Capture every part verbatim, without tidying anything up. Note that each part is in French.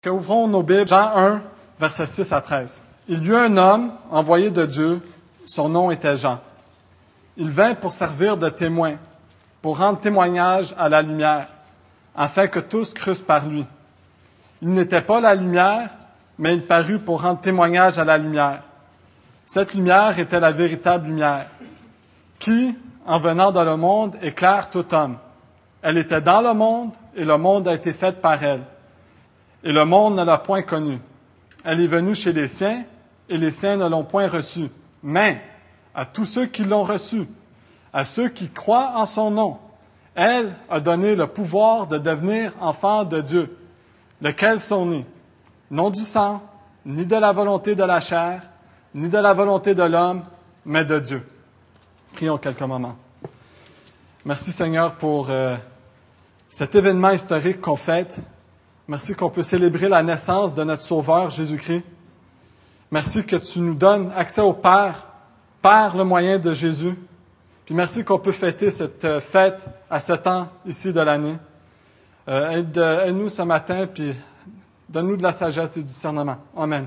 Ouvrons nos Bibles, Jean un, versets six à treize. Il y eut un homme envoyé de Dieu, son nom était Jean. Il vint pour servir de témoin, pour rendre témoignage à la lumière, afin que tous crussent par lui. Il n'était pas la lumière, mais il parut pour rendre témoignage à la lumière. Cette lumière était la véritable lumière, qui, en venant dans le monde, éclaire tout homme. Elle était dans le monde, et le monde a été fait par elle. Et le monde ne l'a point connue. Elle est venue chez les siens, et les siens ne l'ont point reçue. Mais à tous ceux qui l'ont reçue, à ceux qui croient en son nom, elle a donné le pouvoir de devenir enfants de Dieu, lesquels sont nés, non du sang, ni de la volonté de la chair, ni de la volonté de l'homme, mais de Dieu. Prions quelques moments. Merci Seigneur pour euh, cet événement historique qu'on fête. Merci qu'on peut célébrer la naissance de notre Sauveur Jésus-Christ. Merci que tu nous donnes accès au Père par le moyen de Jésus. Puis merci qu'on peut fêter cette fête à ce temps ici de l'année. Euh, aide, aide-nous ce matin, puis donne-nous de la sagesse et du discernement. Amen.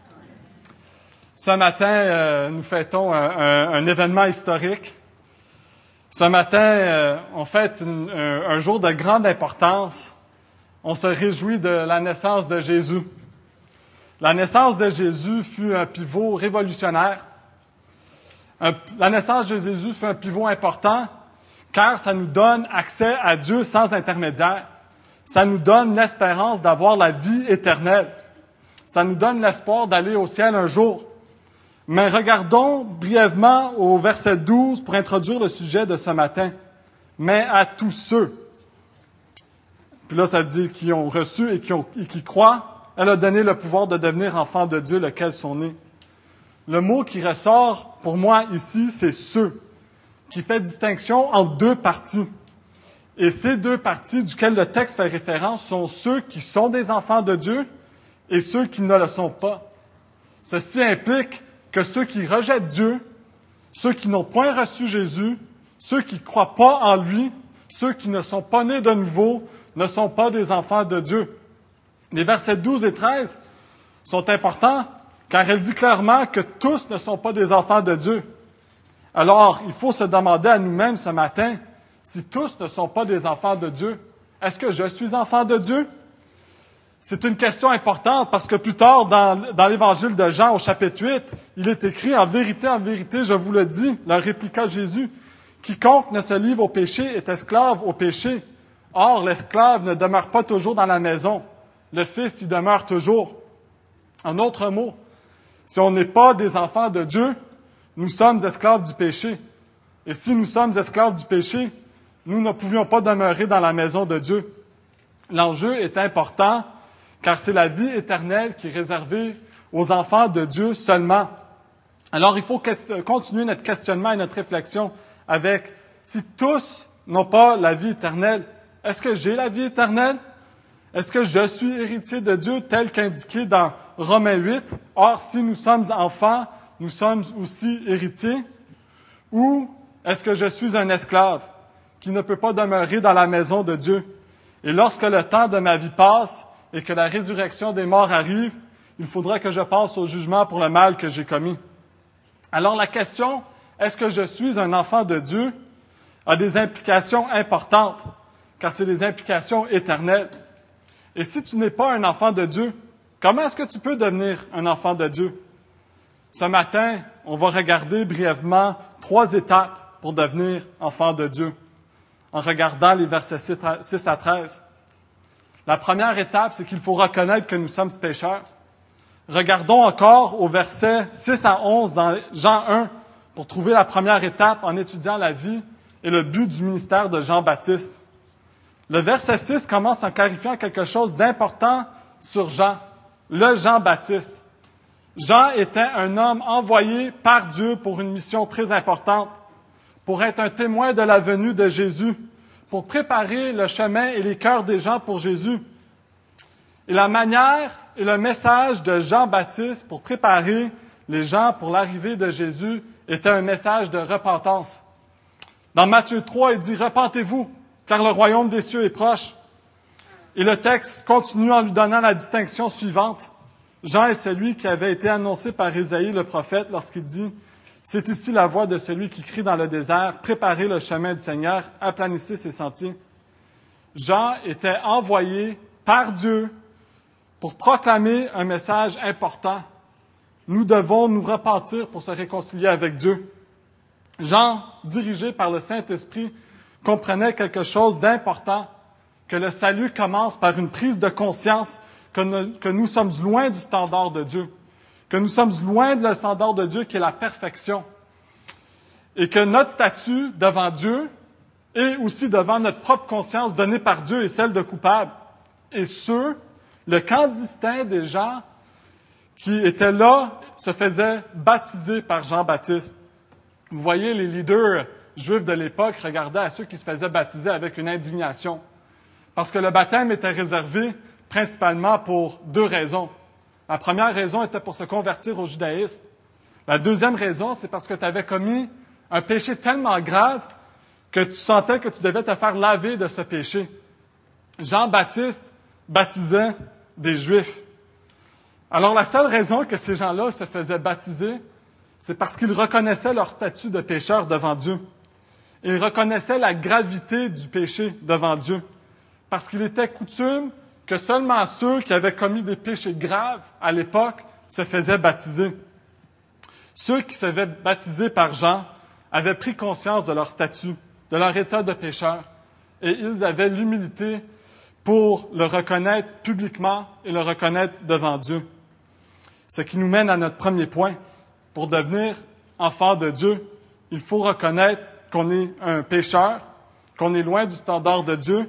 Ce matin, euh, nous fêtons un, un, un événement historique. Ce matin, euh, on fête une, un, un jour de grande importance. On se réjouit de la naissance de Jésus. La naissance de Jésus fut un pivot révolutionnaire. Un, la naissance de Jésus fut un pivot important, car ça nous donne accès à Dieu sans intermédiaire. Ça nous donne l'espérance d'avoir la vie éternelle. Ça nous donne l'espoir d'aller au ciel un jour. Mais regardons brièvement au verset douze pour introduire le sujet de ce matin. Mais à tous ceux. Puis là, ça dit qui ont reçu et qui, ont, et qui croient, elle a donné le pouvoir de devenir enfants de Dieu, lesquels sont nés. Le mot qui ressort pour moi ici, c'est ceux, qui fait distinction entre deux parties. Et ces deux parties duquel le texte fait référence sont ceux qui sont des enfants de Dieu et ceux qui ne le sont pas. Ceci implique que ceux qui rejettent Dieu, ceux qui n'ont point reçu Jésus, ceux qui ne croient pas en lui, ceux qui ne sont pas nés de nouveau, ne sont pas des enfants de Dieu. Les versets douze et treize sont importants car elle dit clairement que tous ne sont pas des enfants de Dieu. Alors, il faut se demander à nous-mêmes ce matin, si tous ne sont pas des enfants de Dieu, est-ce que je suis enfant de Dieu? C'est une question importante parce que plus tard, dans, dans l'évangile de Jean, au chapitre huit, il est écrit « En vérité, en vérité, je vous le dis », leur répliqua Jésus, « Quiconque ne se livre au péché est esclave au péché. Or, l'esclave ne demeure pas toujours dans la maison. Le Fils y demeure toujours. » En d'autres mots, si on n'est pas des enfants de Dieu, nous sommes esclaves du péché. Et si nous sommes esclaves du péché, nous ne pouvions pas demeurer dans la maison de Dieu. L'enjeu est important, car c'est la vie éternelle qui est réservée aux enfants de Dieu seulement. Alors, il faut continuer notre questionnement et notre réflexion avec « Si tous n'ont pas la vie éternelle, est-ce que j'ai la vie éternelle? Est-ce que je suis héritier de Dieu tel qu'indiqué dans Romains huit? Or, si nous sommes enfants, nous sommes aussi héritiers. Ou est-ce que je suis un esclave qui ne peut pas demeurer dans la maison de Dieu? Et lorsque le temps de ma vie passe et que la résurrection des morts arrive, il faudra que je passe au jugement pour le mal que j'ai commis. Alors la question, est-ce que je suis un enfant de Dieu, a des implications importantes, car c'est des implications éternelles. Et si tu n'es pas un enfant de Dieu, comment est-ce que tu peux devenir un enfant de Dieu? Ce matin, on va regarder brièvement trois étapes pour devenir enfant de Dieu, en regardant les versets six à treize. La première étape, c'est qu'il faut reconnaître que nous sommes pécheurs. Regardons encore au verset six à onze dans Jean un pour trouver la première étape en étudiant la vie et le but du ministère de Jean-Baptiste. Le verset six commence en clarifiant quelque chose d'important sur Jean, le Jean-Baptiste. Jean était un homme envoyé par Dieu pour une mission très importante, pour être un témoin de la venue de Jésus, pour préparer le chemin et les cœurs des gens pour Jésus. Et la manière et le message de Jean-Baptiste pour préparer les gens pour l'arrivée de Jésus était un message de repentance. Dans Matthieu trois, il dit « Repentez-vous, car le royaume des cieux est proche. » Et le texte continue en lui donnant la distinction suivante. Jean est celui qui avait été annoncé par Isaïe le prophète lorsqu'il dit « C'est ici la voix de celui qui crie dans le désert, préparez le chemin du Seigneur, aplanissez ses sentiers. » Jean était envoyé par Dieu pour proclamer un message important. Nous devons nous repentir pour se réconcilier avec Dieu. Jean, dirigé par le Saint-Esprit, comprenait quelque chose d'important, que le salut commence par une prise de conscience que nous, que nous sommes loin du standard de Dieu, que nous sommes loin de le standard de Dieu qui est la perfection, et que notre statut devant Dieu et aussi devant notre propre conscience donnée par Dieu est celle de coupable. Et ceux, le camp distinct des gens qui étaient là, se faisaient baptiser par Jean-Baptiste. Vous voyez, les leaders juifs de l'époque regardaient à ceux qui se faisaient baptiser avec une indignation. Parce que le baptême était réservé principalement pour deux raisons. La première raison était pour se convertir au judaïsme. La deuxième raison, c'est parce que tu avais commis un péché tellement grave que tu sentais que tu devais te faire laver de ce péché. Jean-Baptiste baptisait des Juifs. Alors la seule raison que ces gens-là se faisaient baptiser, c'est parce qu'ils reconnaissaient leur statut de pécheur devant Dieu. Ils reconnaissaient la gravité du péché devant Dieu. Parce qu'il était coutume que seulement ceux qui avaient commis des péchés graves à l'époque se faisaient baptiser. Ceux qui se faisaient baptiser par Jean avaient pris conscience de leur statut, de leur état de pécheur, et ils avaient l'humilité pour le reconnaître publiquement et le reconnaître devant Dieu. Ce qui nous mène à notre premier point. Pour devenir enfant de Dieu, il faut reconnaître qu'on est un pécheur, qu'on est loin du standard de Dieu.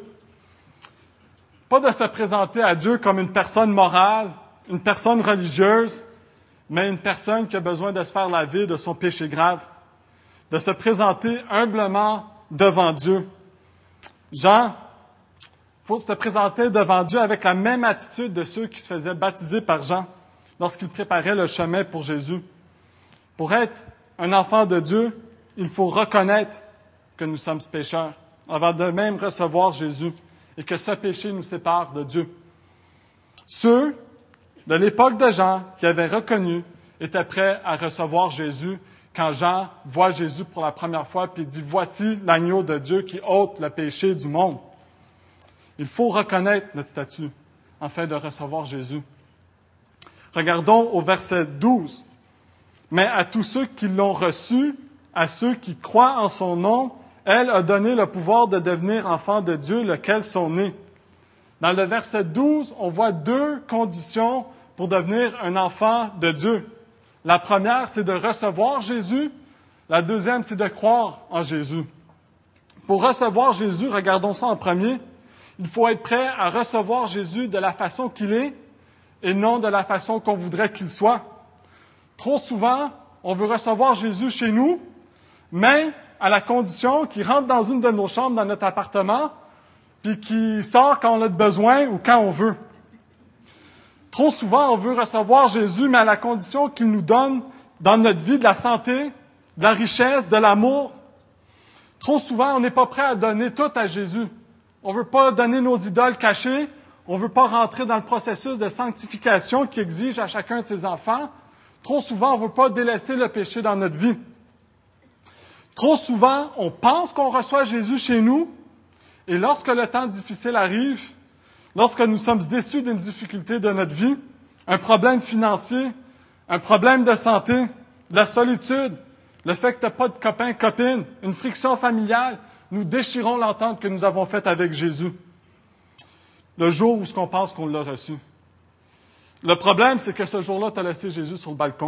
Pas de se présenter à Dieu comme une personne morale, une personne religieuse, mais une personne qui a besoin de se faire laver de son péché grave, de se présenter humblement devant Dieu. Jean, il faut se présenter devant Dieu avec la même attitude de ceux qui se faisaient baptiser par Jean lorsqu'ils préparaient le chemin pour Jésus. Pour être un enfant de Dieu, il faut reconnaître que nous sommes pécheurs avant de même recevoir Jésus et que ce péché nous sépare de Dieu. Ceux de l'époque de Jean qui avaient reconnu étaient prêts à recevoir Jésus quand Jean voit Jésus pour la première fois puis dit « Voici l'agneau de Dieu qui ôte le péché du monde ». Il faut reconnaître notre statut afin de recevoir Jésus. Regardons au verset douze. « Mais à tous ceux qui l'ont reçu, à ceux qui croient en son nom, elle a donné le pouvoir de devenir enfants de Dieu, lequel sont nés. » Dans le verset douze, on voit deux conditions pour devenir un enfant de Dieu. La première, c'est de recevoir Jésus. La deuxième, c'est de croire en Jésus. Pour recevoir Jésus, regardons ça en premier, il faut être prêt à recevoir Jésus de la façon qu'il est et non de la façon qu'on voudrait qu'il soit. Trop souvent, on veut recevoir Jésus chez nous, mais à la condition qu'il rentre dans une de nos chambres, dans notre appartement, puis qu'il sort quand on a besoin ou quand on veut. Trop souvent, on veut recevoir Jésus, mais à la condition qu'il nous donne dans notre vie de la santé, de la richesse, de l'amour. Trop souvent, on n'est pas prêt à donner tout à Jésus. On ne veut pas donner nos idoles cachées. On ne veut pas rentrer dans le processus de sanctification qui exige à chacun de ses enfants. Trop souvent, on ne veut pas délaisser le péché dans notre vie. Trop souvent, on pense qu'on reçoit Jésus chez nous, et lorsque le temps difficile arrive, lorsque nous sommes déçus d'une difficulté de notre vie, un problème financier, un problème de santé, de la solitude, le fait que tu n'as pas de copain, copine, une friction familiale, nous déchirons l'entente que nous avons faite avec Jésus. Le jour où ce qu'on pense qu'on l'a reçu. Le problème, c'est que ce jour-là, tu as laissé Jésus sur le balcon.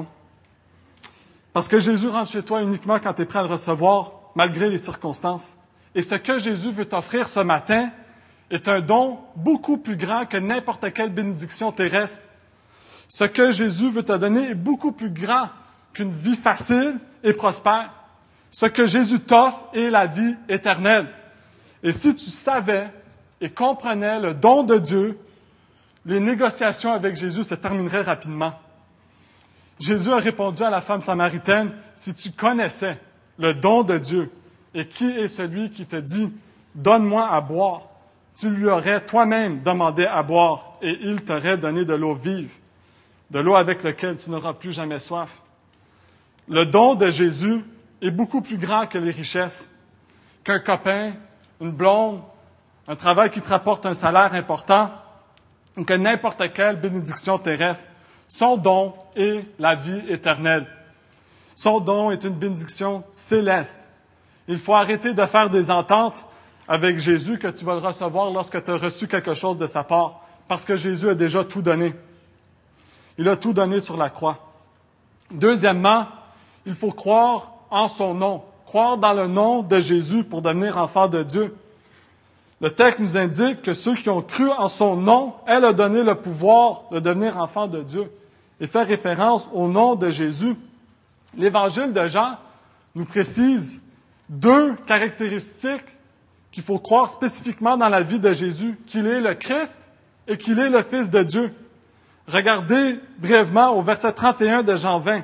Parce que Jésus rentre chez toi uniquement quand tu es prêt à le recevoir, malgré les circonstances. Et ce que Jésus veut t'offrir ce matin est un don beaucoup plus grand que n'importe quelle bénédiction terrestre. Ce que Jésus veut te donner est beaucoup plus grand qu'une vie facile et prospère. Ce que Jésus t'offre est la vie éternelle. Et si tu savais et comprenais le don de Dieu, les négociations avec Jésus se termineraient rapidement. Jésus a répondu à la femme samaritaine, « Si tu connaissais le don de Dieu et qui est celui qui te dit, donne-moi à boire, tu lui aurais toi-même demandé à boire et il t'aurait donné de l'eau vive, de l'eau avec laquelle tu n'auras plus jamais soif. Le don de Jésus est beaucoup plus grand que les richesses, qu'un copain, une blonde, un travail qui te rapporte un salaire important, ou que n'importe quelle bénédiction terrestre. Son don est la vie éternelle. Son don est une bénédiction céleste. Il faut arrêter de faire des ententes avec Jésus que tu vas le recevoir lorsque tu as reçu quelque chose de sa part, parce que Jésus a déjà tout donné. Il a tout donné sur la croix. Deuxièmement, il faut croire en son nom, croire dans le nom de Jésus pour devenir enfant de Dieu. Le texte nous indique que ceux qui ont cru en son nom, elle a donné le pouvoir de devenir enfant de Dieu et fait référence au nom de Jésus. L'Évangile de Jean nous précise deux caractéristiques qu'il faut croire spécifiquement dans la vie de Jésus, qu'il est le Christ et qu'il est le Fils de Dieu. Regardez brièvement au verset trente et un de Jean vingt.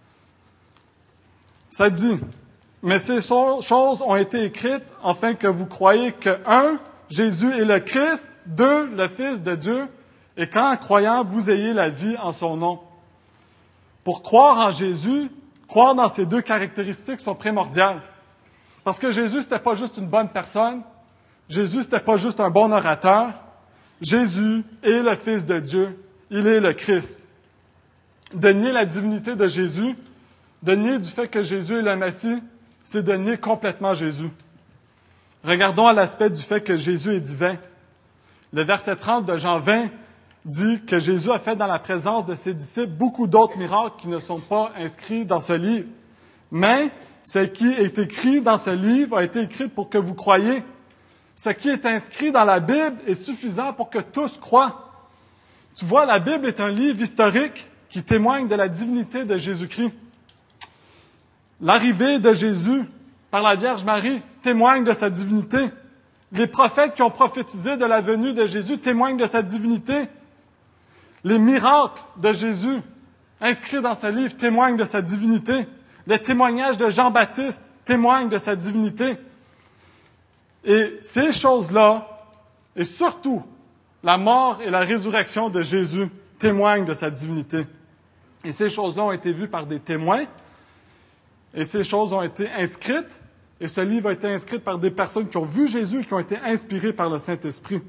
Ça dit, « Mais ces choses ont été écrites afin que vous croyiez que, un, Jésus est le Christ, deux, le Fils de Dieu, et qu'en croyant, vous ayez la vie en son nom. » Pour croire en Jésus, croire dans ces deux caractéristiques sont primordiales. Parce que Jésus, c'était pas juste une bonne personne. Jésus, c'était pas juste un bon orateur. Jésus est le Fils de Dieu. Il est le Christ. De nier la divinité de Jésus, de nier du fait que Jésus est le Messie, c'est de nier complètement Jésus. Regardons à l'aspect du fait que Jésus est divin. Le verset trente de Jean vingt dit que Jésus a fait dans la présence de ses disciples beaucoup d'autres miracles qui ne sont pas inscrits dans ce livre. Mais ce qui est écrit dans ce livre a été écrit pour que vous croyiez. Ce qui est inscrit dans la Bible est suffisant pour que tous croient. Tu vois, la Bible est un livre historique qui témoigne de la divinité de Jésus-Christ. L'arrivée de Jésus par la Vierge Marie témoigne de sa divinité. Les prophètes qui ont prophétisé de la venue de Jésus témoignent de sa divinité. Les miracles de Jésus inscrits dans ce livre témoignent de sa divinité. Les témoignages de Jean-Baptiste témoignent de sa divinité. Et ces choses-là, et surtout la mort et la résurrection de Jésus, témoignent de sa divinité. Et ces choses-là ont été vues par des témoins, et ces choses ont été inscrites, et ce livre a été inscrit par des personnes qui ont vu Jésus et qui ont été inspirées par le Saint-Esprit.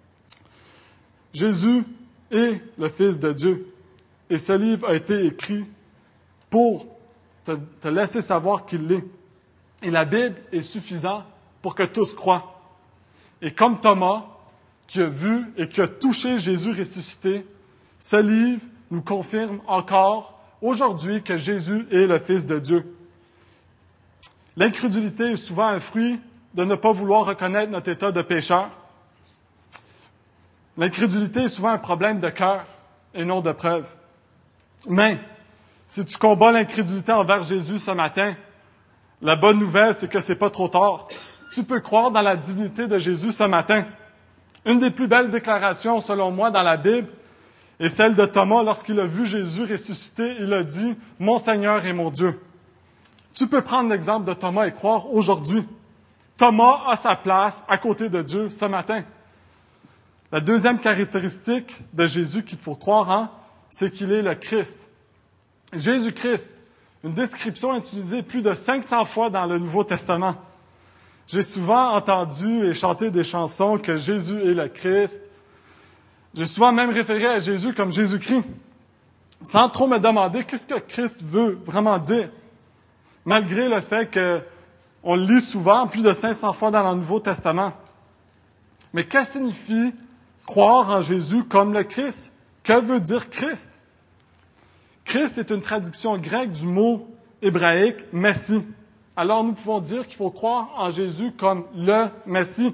Jésus est le Fils de Dieu, et ce livre a été écrit pour te, te laisser savoir qu'il l'est. Et la Bible est suffisante pour que tous croient. Et comme Thomas, qui a vu et qui a touché Jésus ressuscité, ce livre nous confirme encore aujourd'hui que Jésus est le Fils de Dieu. L'incrédulité est souvent un fruit de ne pas vouloir reconnaître notre état de pécheur. L'incrédulité est souvent un problème de cœur et non de preuve. Mais, si tu combats l'incrédulité envers Jésus ce matin, la bonne nouvelle, c'est que c'est pas trop tard. Tu peux croire dans la divinité de Jésus ce matin. Une des plus belles déclarations, selon moi, dans la Bible, est celle de Thomas. Lorsqu'il a vu Jésus ressuscité, il a dit « Mon Seigneur et mon Dieu ». Tu peux prendre l'exemple de Thomas et croire aujourd'hui. Thomas a sa place à côté de Dieu ce matin. La deuxième caractéristique de Jésus qu'il faut croire en, c'est qu'il est le Christ. Jésus-Christ, une description utilisée plus de cinq cents fois dans le Nouveau Testament. J'ai souvent entendu et chanté des chansons que Jésus est le Christ. J'ai souvent même référé à Jésus comme Jésus-Christ, sans trop me demander qu'est-ce que Christ veut vraiment dire. Malgré le fait qu'on le lit souvent, plus de cinq cents fois dans le Nouveau Testament. Mais que signifie croire en Jésus comme le Christ? Que veut dire Christ? Christ est une traduction grecque du mot hébraïque « Messie ». Alors nous pouvons dire qu'il faut croire en Jésus comme le Messie.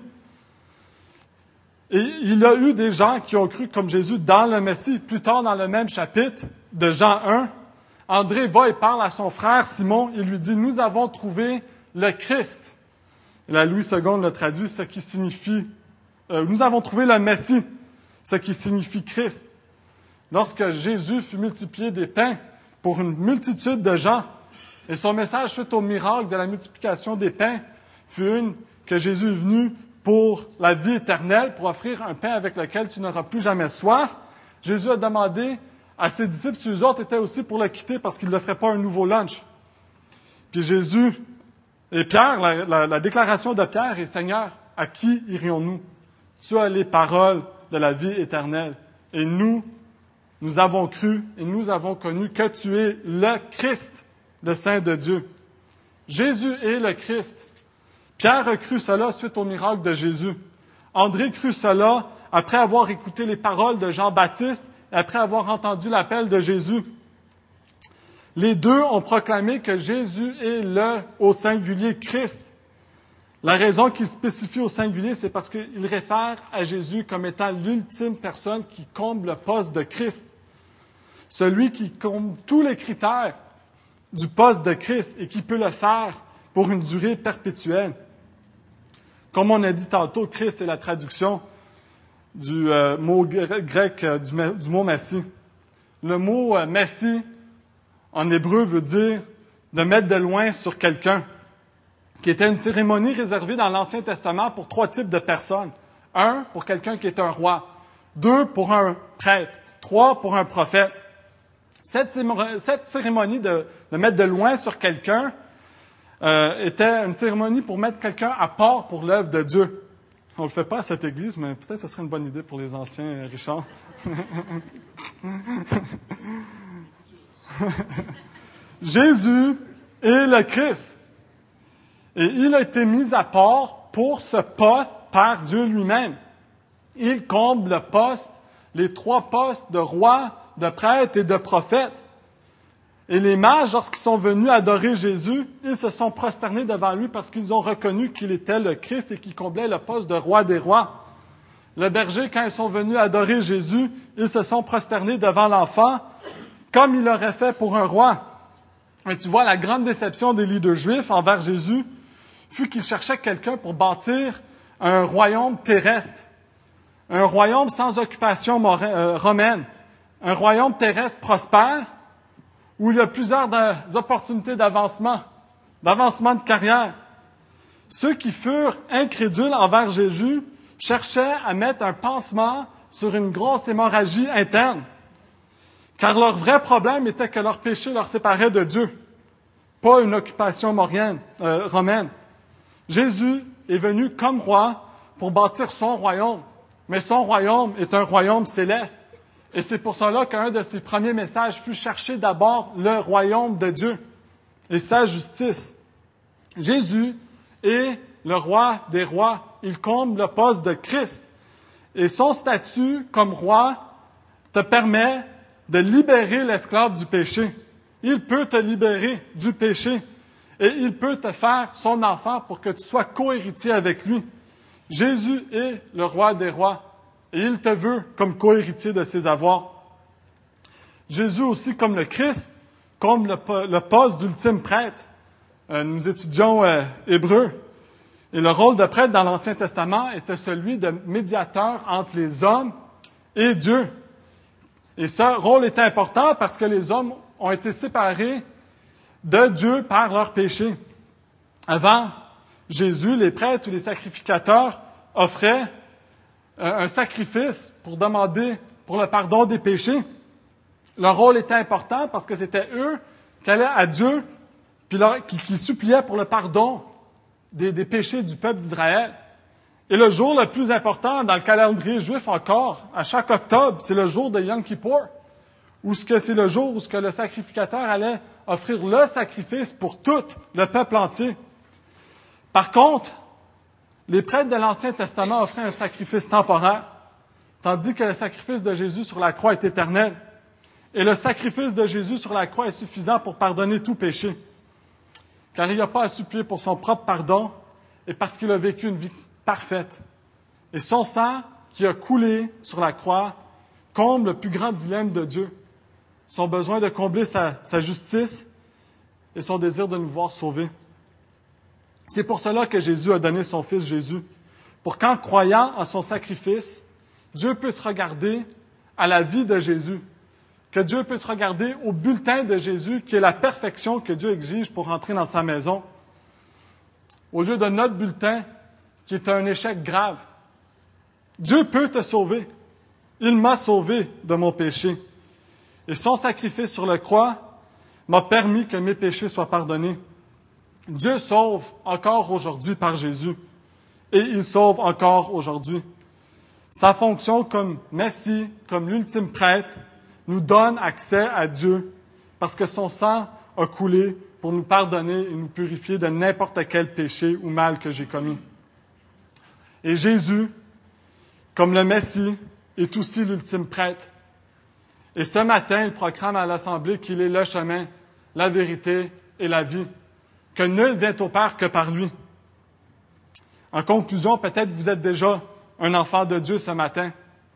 Et il y a eu des gens qui ont cru comme Jésus dans le Messie. Plus tard, dans le même chapitre de Jean un, André va et parle à son frère Simon. Il lui dit « Nous avons trouvé le Christ ». Et la Louis seconde le traduit, ce qui signifie euh, « Nous avons trouvé le Messie », ce qui signifie Christ. Lorsque Jésus fut multiplié des pains pour une multitude de gens, et son message suite au miracle de la multiplication des pains fut une que Jésus est venu pour la vie éternelle, pour offrir un pain avec lequel tu n'auras plus jamais soif. Jésus a demandé à ses disciples si eux autres étaient aussi pour le quitter parce qu'il ne ferait pas un nouveau lunch. Puis Jésus et Pierre, la, la, la déclaration de Pierre est « Seigneur, à qui irions-nous? Tu as les paroles de la vie éternelle. Et nous, nous avons cru et nous avons connu que tu es le Christ, le Saint de Dieu. » Jésus est le Christ. Pierre a cru cela suite au miracle de Jésus. André crut cela après avoir écouté les paroles de Jean-Baptiste et après avoir entendu l'appel de Jésus. Les deux ont proclamé que Jésus est le, au singulier, Christ. La raison qu'il spécifie au singulier, c'est parce qu'il réfère à Jésus comme étant l'ultime personne qui comble le poste de Christ. Celui qui comble tous les critères du poste de Christ et qui peut le faire pour une durée perpétuelle. Comme on a dit tantôt, Christ est la traduction du euh, mot grec euh, du, du mot Messie. Le mot euh, Messie, en hébreu, veut dire de mettre de loin sur quelqu'un, qui était une cérémonie réservée dans l'Ancien Testament pour trois types de personnes. Un, pour quelqu'un qui est un roi. Deux, pour un prêtre. Trois, pour un prophète. Cette, cette cérémonie de, de mettre de loin sur quelqu'un euh, était une cérémonie pour mettre quelqu'un à part pour l'œuvre de Dieu. On ne le fait pas à cette église, mais peut-être que ce serait une bonne idée pour les anciens, Richard. Jésus est le Christ. Et il a été mis à part pour ce poste par Dieu lui-même. Il comble le poste, les trois postes de roi, de prêtre et de prophète. Et les mages, lorsqu'ils sont venus adorer Jésus, ils se sont prosternés devant lui parce qu'ils ont reconnu qu'il était le Christ et qu'il comblait le poste de roi des rois. Le berger, quand ils sont venus adorer Jésus, ils se sont prosternés devant l'enfant comme il l'aurait fait pour un roi. Et tu vois, la grande déception des leaders juifs envers Jésus fut qu'ils cherchaient quelqu'un pour bâtir un royaume terrestre, un royaume sans occupation romaine, un royaume terrestre prospère, où il y a plusieurs opportunités d'avancement, d'avancement de carrière. Ceux qui furent incrédules envers Jésus cherchaient à mettre un pansement sur une grosse hémorragie interne, car leur vrai problème était que leur péché leur séparait de Dieu, pas une occupation morienne, euh, romaine. Jésus est venu comme roi pour bâtir son royaume, mais son royaume est un royaume céleste. Et c'est pour cela qu'un de ses premiers messages fut chercher d'abord le royaume de Dieu et sa justice. Jésus est le roi des rois. Il comble le poste de Christ. Et son statut comme roi te permet de libérer l'esclave du péché. Il peut te libérer du péché et il peut te faire son enfant pour que tu sois cohéritier avec lui. Jésus est le roi des rois. Et il te veut comme cohéritier de ses avoirs. Jésus aussi, comme le Christ, comme le, le poste d'ultime prêtre. Euh, nous étudions euh, hébreu. Et le rôle de prêtre dans l'Ancien Testament était celui de médiateur entre les hommes et Dieu. Et ce rôle était important parce que les hommes ont été séparés de Dieu par leur péché. Avant Jésus, les prêtres ou les sacrificateurs offraient un sacrifice pour demander pour le pardon des péchés. Leur rôle était important parce que c'était eux qui allaient à Dieu puis leur, qui, qui suppliaient pour le pardon des, des péchés du peuple d'Israël. Et le jour le plus important dans le calendrier juif encore, à chaque octobre, c'est le jour de Yom Kippour, où ce que c'est le jour où ce que le sacrificateur allait offrir le sacrifice pour tout le peuple entier. Par contre, les prêtres de l'Ancien Testament offraient un sacrifice temporaire, tandis que le sacrifice de Jésus sur la croix est éternel. Et le sacrifice de Jésus sur la croix est suffisant pour pardonner tout péché, car il n'a pas à supplier pour son propre pardon et parce qu'il a vécu une vie parfaite. Et son sang qui a coulé sur la croix comble le plus grand dilemme de Dieu, son besoin de combler sa, sa justice et son désir de nous voir sauvés. C'est pour cela que Jésus a donné son Fils Jésus, pour qu'en croyant en son sacrifice, Dieu puisse regarder à la vie de Jésus, que Dieu puisse regarder au bulletin de Jésus, qui est la perfection que Dieu exige pour entrer dans sa maison. Au lieu de notre bulletin, qui est un échec grave. Dieu peut te sauver. Il m'a sauvé de mon péché. Et son sacrifice sur la croix m'a permis que mes péchés soient pardonnés. Dieu sauve encore aujourd'hui par Jésus. Et il sauve encore aujourd'hui. Sa fonction comme Messie, comme l'ultime prêtre, nous donne accès à Dieu parce que son sang a coulé pour nous pardonner et nous purifier de n'importe quel péché ou mal que j'ai commis. Et Jésus, comme le Messie, est aussi l'ultime prêtre. Et ce matin, il proclame à l'Assemblée qu'il est le chemin, la vérité et la vie, que nul vient au Père que par lui. En conclusion, peut-être vous êtes déjà un enfant de Dieu ce matin.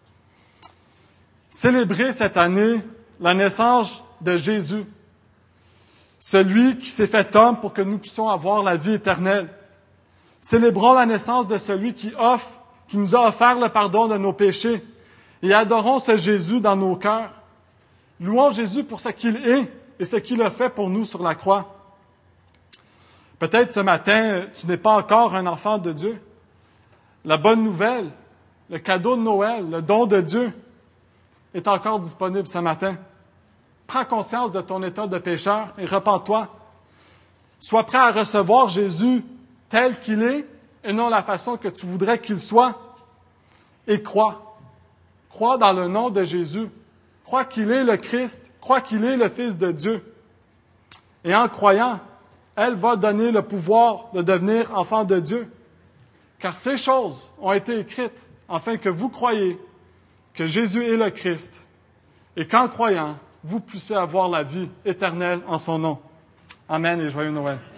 Célébrez cette année la naissance de Jésus, celui qui s'est fait homme pour que nous puissions avoir la vie éternelle. Célébrons la naissance de celui qui offre, qui nous a offert le pardon de nos péchés, et adorons ce Jésus dans nos cœurs. Louons Jésus pour ce qu'il est et ce qu'il a fait pour nous sur la croix. Peut-être ce matin, tu n'es pas encore un enfant de Dieu. La bonne nouvelle, le cadeau de Noël, le don de Dieu est encore disponible ce matin. Prends conscience de ton état de pécheur et repens-toi. Sois prêt à recevoir Jésus tel qu'il est et non la façon que tu voudrais qu'il soit. Et crois. Crois dans le nom de Jésus. Crois qu'il est le Christ. Crois qu'il est le Fils de Dieu. Et en croyant, elle va donner le pouvoir de devenir enfant de Dieu. Car ces choses ont été écrites afin que vous croyiez que Jésus est le Christ et qu'en croyant, vous puissiez avoir la vie éternelle en son nom. Amen et joyeux Noël.